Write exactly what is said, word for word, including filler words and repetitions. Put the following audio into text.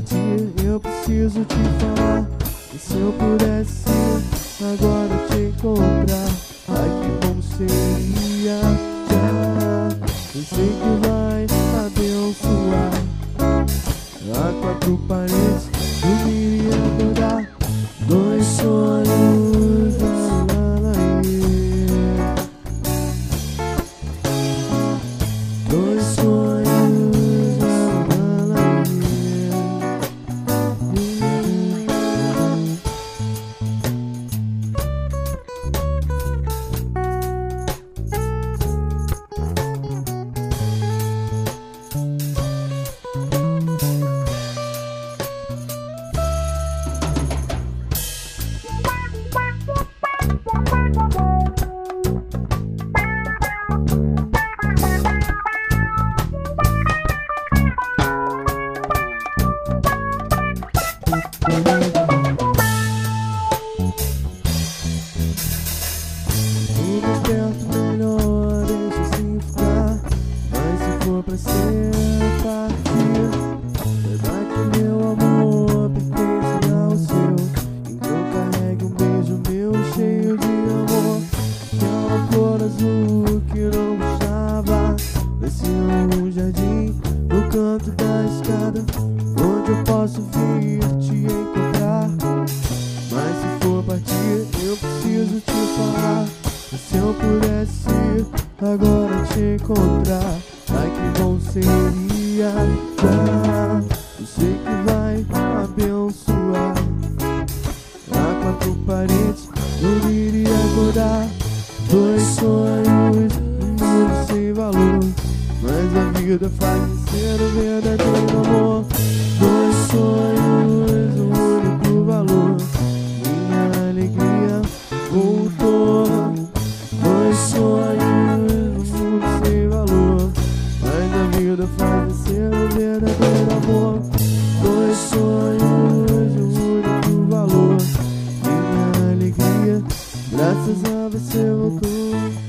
partir, eu preciso te falar. E se eu pudesse agora te encontrar, ai que bom seria já. Eu sei que vai abençoar. A quatro paredes eu iria acordar. Dois sonhos, lá, lá, lá, yeah. Dois sonhos, lá, lá, lá, yeah. Tudo perto, melhor, deixa assim ficar. Mas se for pra ser partir, saiba que meu amor pertence ao seu. Então carregue um beijo meu cheio de amor. Que é uma cor azul que não gostava. Desci um jardim no canto da escada, onde eu posso vir te encontrar. Mas se for partir, eu preciso te falar. E se eu pudesse agora te encontrar, ai que bom seria já. Eu sei que vai abençoar. A quatro paredes eu iria acordar. Dois sonhos, um mundo sem valor, mas a vida faz ser o verdadeiro amor. Dois sonhos, um único valor, minha alegria voltou. Dois sonhos, um mundo sem valor, mas a vida faz ser o verdadeiro amor. Dois sonhos, um único valor, minha alegria, graças a você voltou.